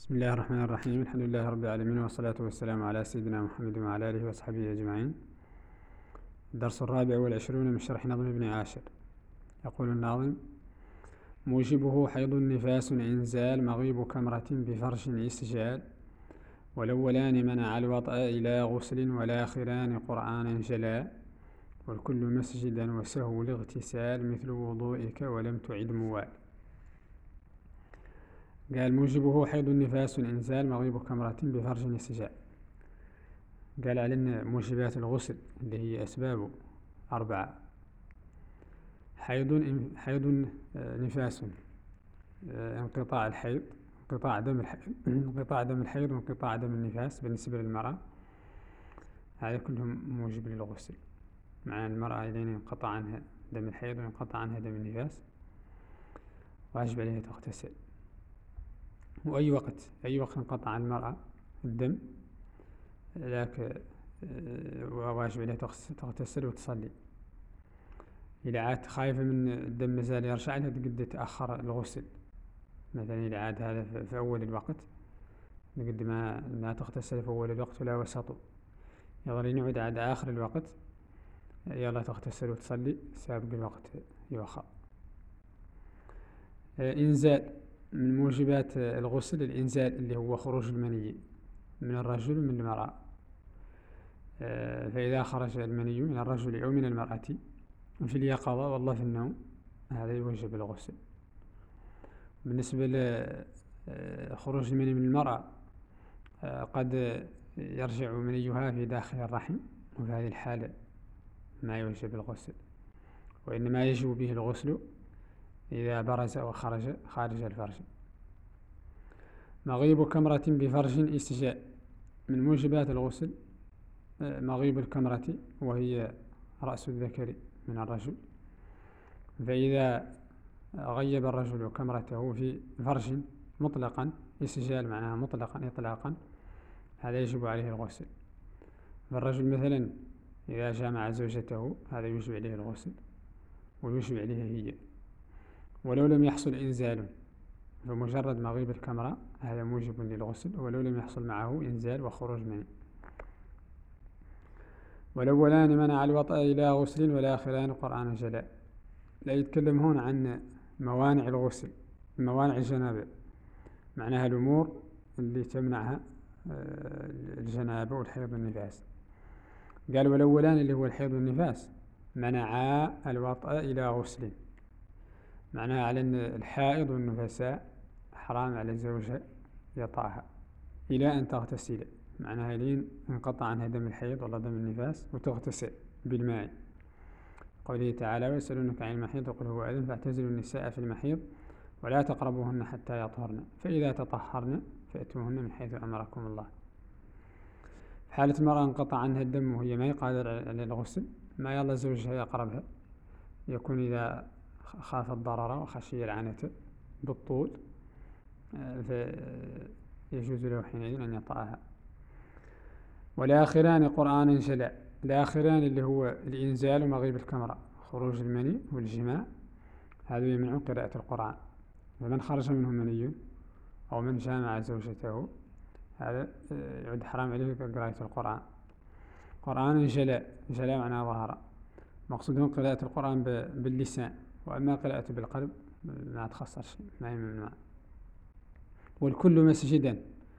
بسم الله الرحمن الرحيم. الحمد لله رب العالمين، والصلاة والسلام على سيدنا محمد وعلى آله وصحبه أجمعين. الدرس 24 من شرح نظم ابن عاشر. يقول الناظم: موجبه حيض نفاس إنزال، مغيب كمرة بفرش استجال، والأولان منع الوطأ إلى غسل، والآخران قرآنا جلا، والكل مسجدا وسهو الاغتسال، مثل وضوئك ولم تعد موال. قال: موجبه حيض نفاس إنزال، مغيب كمرة بفرج استجال. قال علينا موجبات الغسل اللي هي أسبابه 4: حيض نفاس، انقطاع الحيض، انقطاع دم الحيض وانقطاع دم النفاس بالنسبة للمرأة، هذا كلهم موجب للغسل. مع المرأة إذا انقطع عنها دم الحيض وانقطع عنها دم النفاس واجب عليها تغتسل. وأي وقت انقطع عن المرأة الدم ذاك واجب عليها تغتسل وتصلي. إذا عاد خايفة من الدم مازال يرجع لها قد تأخر الغسل، مثلا إذا عاد هذا في أول الوقت قد ما تغتسل في أول الوقت ولا وسطه، يظل يعود عاد آخر الوقت يلا تغتسل وتصلي سابق الوقت يوخر. إنزال من موجبات الغسل، الإنزال اللي هو خروج المني من الرجل ومن المرأة. فإذا خرج المني من الرجل أو من المرأة في اليقظة والله في النوم هذا يوجب الغسل. بالنسبة لخروج المني من المرأة قد يرجع منيها في داخل الرحم، وفي هذه الحالة ما يوجب الغسل، وإنما يجب به الغسل إذا برز أو خارج الفرج. مغيب كمرة بفرج استجاء، من موجبات الغسل مغيب الكمرة وهي رأس الذكر من الرجل، فإذا غيب الرجل كمرته في فرج مطلقا، استجال معناها مطلقا إطلاقا، هذا يجب عليه الغسل. فالرجل مثلا إذا جامع زوجته هذا يجب عليه الغسل ويجب عليها هي، ولو لم يحصل إنزال فمجرد مغيب الكمرة هذا موجب للغسل، ولو لم يحصل معه إنزال وخروج منه. والأولان منع الوطأ إلى غسل، والآخران قرآن جلاء. لا يتكلم هنا عن موانع الغسل، موانع الجنابة، معناها الأمور اللي تمنعها الجنابة والحيض والنفاس. قال: والأولان اللي هو الحيض والنفاس منعا الوطأ إلى غسل، معناها على أن الحائض والنفساء حرام على الزوجة يطأها إلى أن تغتسل، معناها لين انقطع عنها دم الحيض ولا دم النفاس وتغتسل بالماء. قوله تعالى: ويسألونك عن المحيض قل هو أذن فاعتزلوا النساء في المحيض ولا تقربوهن حتى يطهرن فإذا تطهرن فأتوهن من حيث أمركم الله. في حالة المرأة انقطع عنها الدم وهي ما قادر على الغسل، ما يلا زوجها يقربها، يكون إذا خاف الضرر وخشي العنة بالطول فيجوز له حينئذ أن يطأها. والآخران قرآنا جلاء، الآخران اللي هو الإنزال ومغيب الكمرة، خروج المني والجماع، هذا يمنع قراءة القرآن. فمن خرج منه مني أو من جامع زوجته هذا يعد حرام عليه قراءة القرآن. قرآنا جلاء، جلاء معناه ظهر، مقصودهم قراءة القرآن باللسان، وأما قراءة بالقلب ما تخصص ما يمنع. والكل مسجدا،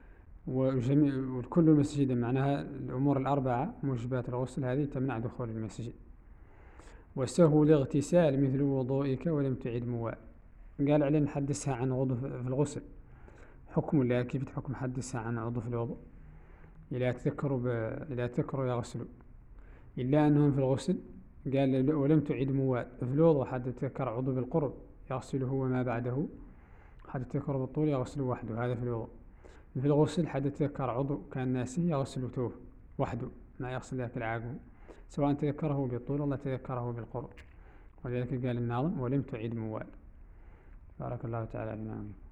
والكل مسجدا معناها الأمور الأربعة موجبات الغسل هذه تمنع دخول المسجد. وسهو الاغتسال مثل وضوئك ولم تعد موال. قال عليه نحدثها عن عضو في الغسل، حكم الله كيف حكم حدثها عن عضو في الوضوء إلا تذكروا يغسلوا، إلا أنهم في الغسل قال ولم تعد موال. في الوضوء حد تذكر عضو بالقرب يغسله وما بعده، حد تذكر بالطول يغسله وحده، هذا في الوضوء. في الغسل حد تذكر عضو كان ناسي يغسله توه وحده، ما يغسل ذاك العاقب، سواء تذكره بالطول ولا تذكره بالقرب. ولذلك قال الناظم: ولم تعد موال. بارك الله تعالى فينا.